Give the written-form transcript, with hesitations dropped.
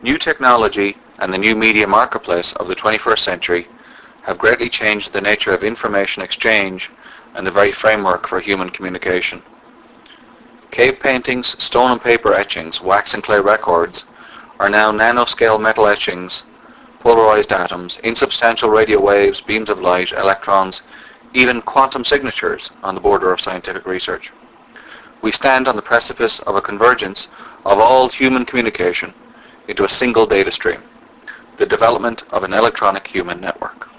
New technology and the new media marketplace of the 21st century have greatly changed the nature of information exchange and the very framework for human communication. Cave paintings, stone and paper etchings, wax and clay records are now nanoscale metal etchings, polarized atoms, insubstantial radio waves, beams of light, electrons, even quantum signatures on the border of scientific research. We stand on the precipice of a convergence of all human communication into a single data stream, the development of an electronic human network.